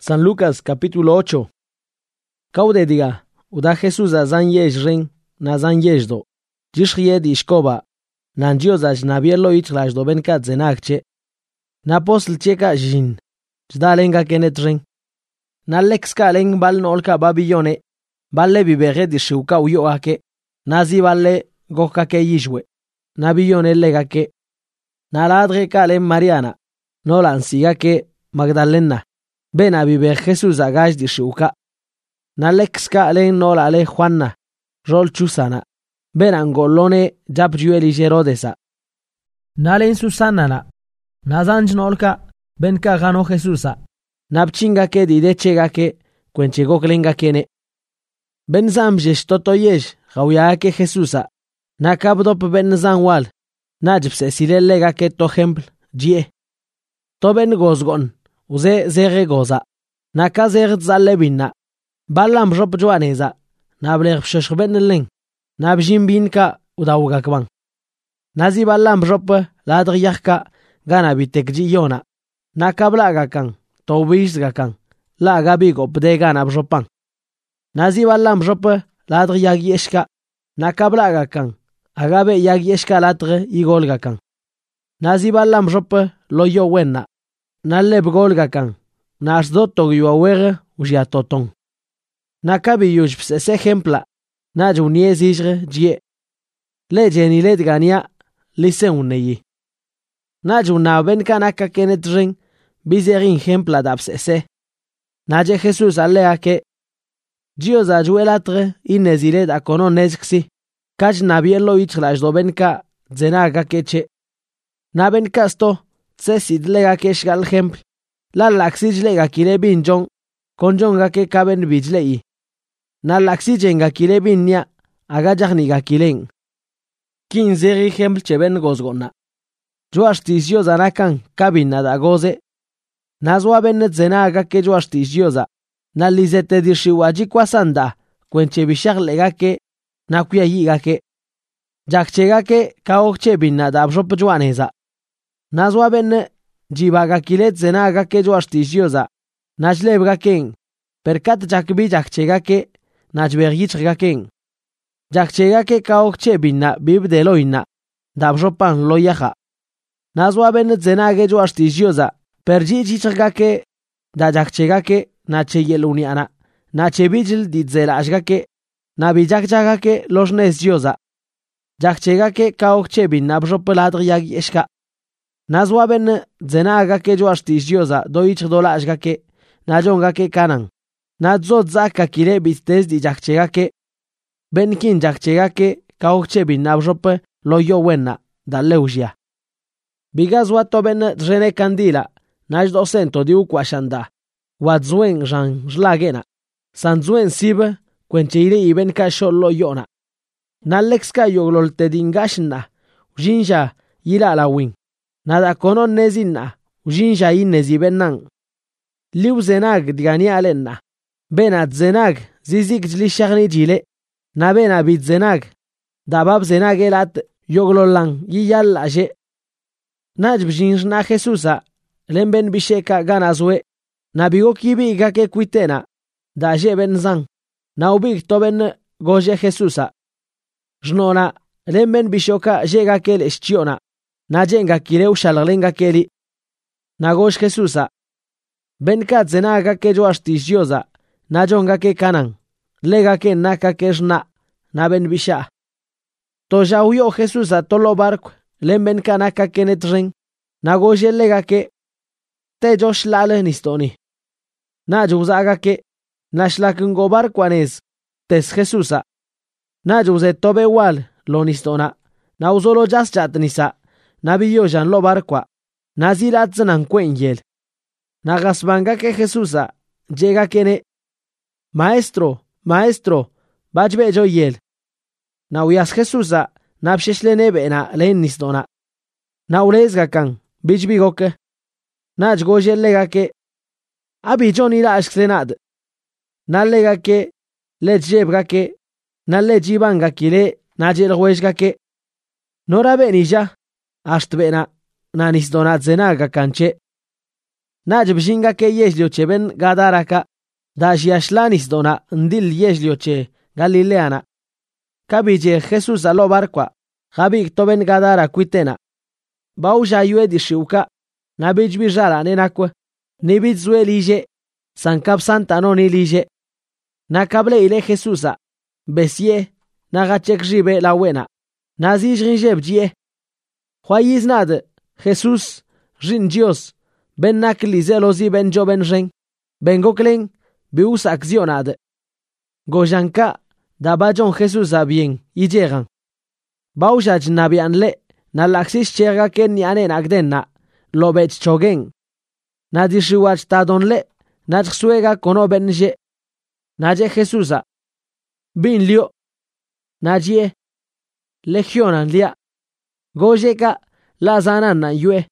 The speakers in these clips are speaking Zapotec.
San Lucas capítulo 8. Caude diga, uda Jesús a zan yesh ren, na zan yesh do. Jishried ishkoba, nan jiozaj na bielo itlash do benkat zenakche. Na posl cheka jin, jdalenga kenet ren. Na lekska len bal nolka babillone, balle bibere di shuka uyo ake, nazi balle goka ke yishwe, na billone legake. Na ladre kalen Mariana, no lansiga ke Magdalena. Ben a biber Jesús agaj di shuka. Na lekska len no lale Juanna, rol chusana. Ben angolone jab jueli Herodesa. Na len Susanana. Na zanj nolka ben ka gano Jesusa. Napchinga ke di dechega ke kwenchego klenga kene. Ben zamjesh totoyesh gauya ke Jesusa. Na kabdop ben zanwal. Najbse silelega ke to hempl jie. To ben gozgon. Uze zere goza. Na ka zere zalebinna. Ballam job joaneza. Na bler pshosh ben ling. Na bjim bin ka udawga kwan. Nazi ballam job ladriyaka gana bitekji yona. Na kablaga kan. To wisga kan. La gabigo bde gana bjopan. Nazi ballam job ladriyagi eshka. Na kablaga kan. Agabe yagi eshka latre igolga kan. Nazi ballam job loyo wenna. Na leb golga kan. Na asdoto yuawere ujiatoton. Na kabi yuj pse ejempla. Na juniez isre jie. Le jenilet gania lise uneyi. Na juna ben kanaka kenet ring. Bizerin ejempla da pse. Na je Jesus alea ke. Dios ajuelatre inezilet akono nezxi. Kaj nabielo ichlas do benka zenaga keche. Na benka sto. Tsesid lega keshgal ejempl. La laxij lega kire bin jong. Konjonga ke kaben bijlei. Na laxijenga kire bin nia. Agajagniga kilen. Kinzeri ejempl cheben gozgona. Joastisio zanakan kabina da goze. Nazwa benet zenaga ke joastisioza. Na lizete dishiwaji kwasanda. Kwenche bishag lega ke. Na kuya yiga ke. Jakchega ke kaokche binna da abjop joaneza. Nazwa ben jibaga kilet zenaga ke joastisioza. Najlebga ken. Perkat jakbi jakchega ke. Najbergichga ken. Jakchega ke kaokche binna bibdelo inna. Da abjopan lo yaha. Nazwa ben zenaga joastisioza. Perjichga ke. Da jakchega ke. Na cheyeluniana. Na chebijil ditzela ashga ke. Na bijakjaga ke los nezioza. Jakchega ke kaokche binna abjopeladr yagi eshka. Nazwa ben zenaga ke joastisioza doich dola ashga ke. Najonga ke kanan. Nazot zaka kire bites di jakchega ke. Benkin jakchega ke kaokche binna abjope loyo wenna da leujia. Bigazwa to ben rene kandila. Naj docento di ukwashanda. Wadzuen jan jlagena. Sanzuen sibe kwencheire iben ka sholo yona. Nalexka yoglol tedingashna. Ujinja yila la win. Nada konon nezinna. Ujinja inezibenan. Liu zenag digani alenna. Benat zenag zizik jli shagni jile. Na bena bit zenag. Dabab zenag elat yoglolan yiyal aje. Najb jinjna Jesusa. Lemben bisheka ganazwe. Na bigo kibi gake kuitena. Da je ben zang. Na ubik to ben goje Jesusa. Jnona lemben bishoka jega kel eschiona. Na jenga kireu shallenga keli. Na gosh Jesusa. Ben kat zenaga ke joastisioza. Na jonga ke kanan. Lega ke naka ke jna. Na ben bisha. To jauyo Jesusa tolo barco. Lemben kanaka kenet ring. Na goje lega ke. Te josh lale nistoni. Na juzaga ke. Nashlakungo barquanez. Tes Jesusa. Na juze tobe wal lo nistona. Na uzolo jas chatnisa. Na biyojan lo barqua. Na zilatzanan kwenyel. Na gasbanga ke Jesusa. Llega kene. Maestro, maestro. Bajbe jo yel. Na uyas Jesusa. Na pshishlene bena len nistona. Na ulezga kan. Bijbigoke. Na jgojel lega ke. Abi jonira ashksenad. Na lega ke. Le jebga ke. Na le jibanga kile. Na jelweshga ke. Nora benija. Asht bena. Na nisdona zenaga kanche. Naj bshinga ke yeslio che ben Gadaraka, da jiashlanis dona ndil yeslio che Galileana. Kabije Jesus alo barqua, Habik to ben Gadara kuitena. Bauja yue di shiuka, nabij bijala nenakwe, nibij zue lige, sankap santa no ni lige. Nakable ile Jesusa, besie, nagachek jibe la buena, nazij rinjeb jie. Juayiz nade, Jesus, rin Dios, ben naklizelozi ben jo ben ren, ben goklen, bius accionade. Gojanka, da bajon Jesusa bien, y llegan. Baujaj nabianle, na laxis chega ken ni anen agdenna, lo bech chogen. Na dishiwach tadonle, na chsuega kono benje. Naje Jesusa. Bin lio. Najie. Legionan lia. Gojeka la zanan na yue.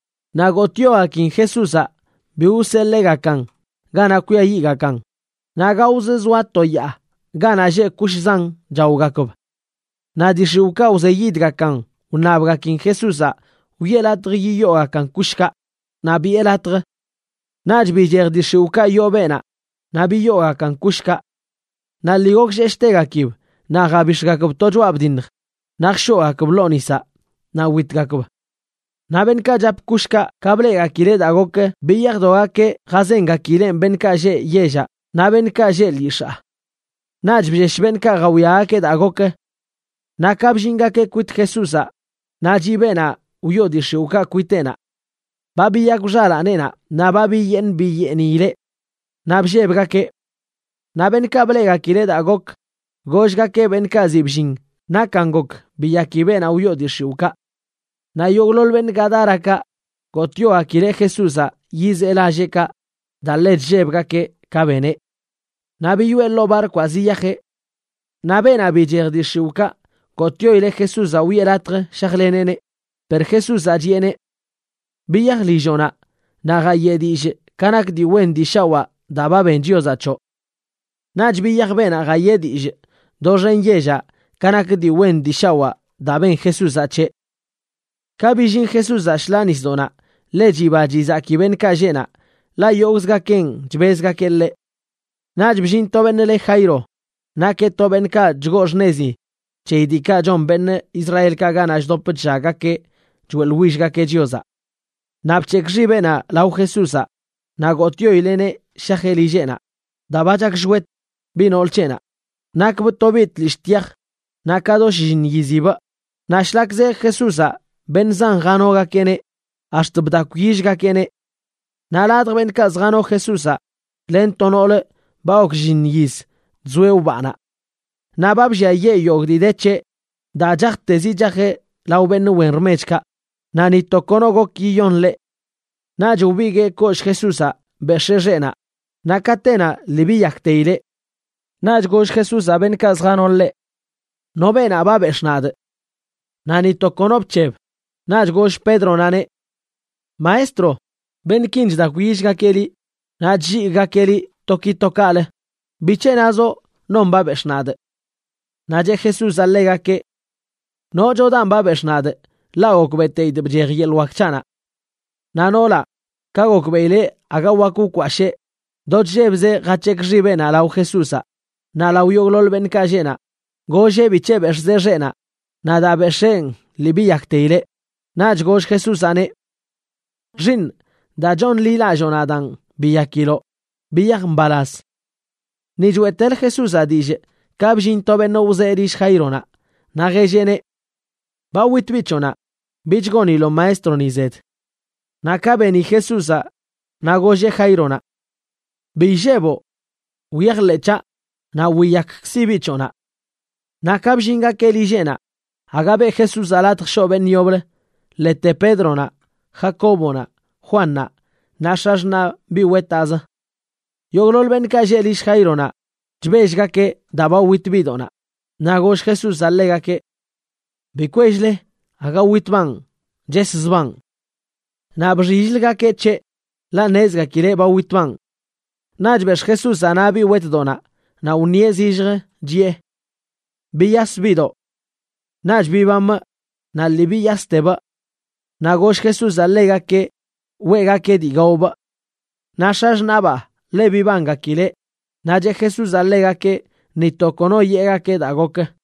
Nagotio akin Jesusa. Biuse legakan. Gana kuya yigakan. Nagauze zwato ya. Gana je kushzan jaugakob. Nadishiuka uze yidgakan. Unabgakin Jesusa. Uyelatri yiyogakan kushka. Nabielatri. Najbijer dishiuka yobena. Nabi yogakan kushka. Na ligok shestegakib. Na gabishgakib tojo abdin. Nakshoakib lonisa. Na witgakib. Na benka jab kushka kable akired agoke biyagdoake gazenga kilen benka je yeja. Na benka je lisha. Najbijesh benka gawiake agoke. Na kabjingake kuit Jesusa. Najibena uyodishiuka kuitena. Babi yakujala nena. Na babi yen biyenile. Nabjebgake. Na benka blega kired agok. Gojgake benka zibjin. Na kangok biyakibena uyodishiuka. Na yoglol ben Gadaraka. Gotio akire Jesusa. Yiz elajeka. Dalet jebgake kabene. Na biyuelo barco aziyaje. Na bena bijerdishiuka. Gotio ile Jesusa uyelatre shaglenene. Per Jesusa jiene. Biyag lijona. Na gayedije. Kanak di wendi shawa. Daba benjio zacho. Najbi yagbena gayedij. Dojen yeja. Kanak di wendi shawa. Daben Jesus zache. Kabijin Jesus zashlanis dona. Leji baji zaki ben kajena. La yogsga ken jbezga kelle. Najbijin tobenele Jairo. Nake tobenka jgojnezi. Cheidika John ben Israel kagana jdopet jaga ke. Jwel wishga ke jioza. Napchek jibena lau Jesusa. Nagotio ilene. Shagelijena. Dabajak jwet. Binolchena. Nakbut tobit lishtiach. Nakadosh jin yiziba. Nashlakze Jesusa. Benzan gano ga kene. Ashtbdakuyish ga kene. Naladr ben kaz gano Jesusa. Lentonole. Baok jin yiz. Zweu bana. Nababja ye yogdideche. Dajak tezijaje. Lauben wenrmechka. Nanitokono go kiyonle. Najubige kosh Jesusa. Beshejena. Nakatena libiyakteile. Najgosh Jesusa ben kazganolle. No ben ababeshnad. Nani tokonopchev. Najgosh Pedro nane. Maestro. Ben kinj da kuish gakeli. Najji gakeli toki tokale. Bichenazo non babeshnad. Naje Jesusa legake. No jodan babeshnad. Laok beteid bjeriel wakchana. Nanola. Kagok beile agawaku kwashe. Dojebze gachek jibena lau Jesusa. Na lau yoglol ben kajena. Goje biche berzejena. Na da beshen libiyakteile. Naj gosh Jesusane. Jin. Da John lila jonadan. Biyakilo. Biyak mbalas. Nijuetel Jesusa dije. Kabjin tobe no uzerish jairona. Na gejene. Bawit bichona. Bichgoni lo maestro nizet. Na kabeni Jesusa. Na goje jairona. Bijebo. Wiyak lecha. Na wiyak xibichona. Na kabjinga kelijena. Agabe Jesus alat shoben yoble. Lete Pedrona. Jacobona. Juanna. Nashashna biwetaza. Yoglol ben kajelish jairona. Jbejga ke daba witbidona. Na gosh Jesus alega ke. Bikwejle. Aga witban. Jesisban. Na brijilga ke che. La nezga kire ba witban. Najbesh Jesus anabi wetdona. Na uniezijre jie. Biyas bido. Najbibam. Na libiyas teba. Na gosh Jesus alega ke. Wega ke digaoba. nashash naba le bibanga kile, naye Jesús alegake ni tocono yegake dagoke.